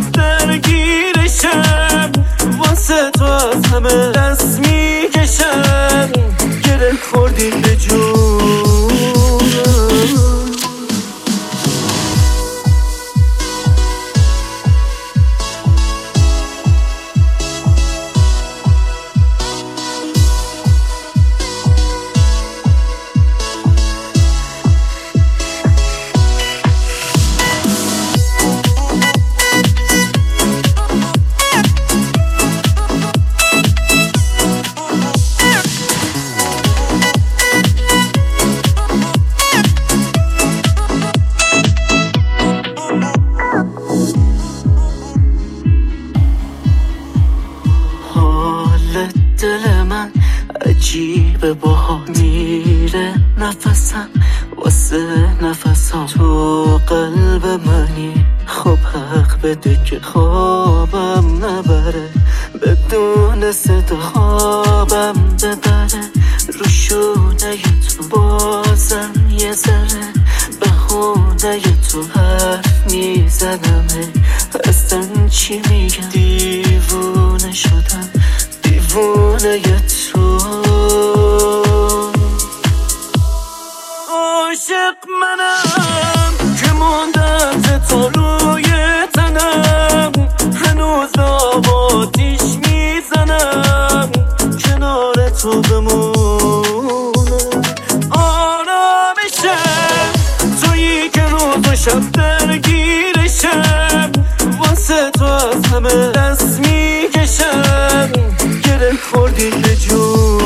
از درگیرشم، واسه تو از همه دست میکشم، گره خوردی به جون. دل من عجیبه باها میره نفسم واسه نفسم، تو قلب منی خب حق بده که خوابم نبره، بدون صدا خوابم ببره، رو شونه تو بازم یه ذره بهونه تو حرف میزنمه، اصلا چی میگم دیوونه شدم، دیوونه تو. عاشق منم که موندم تو روی تنم، هنوز آباتیش میزنم کنار تو بمونم، آرامشم تویی که روز و شب درگیرشم، واسه تو از همه دست میکشم، گره خوردی به جون.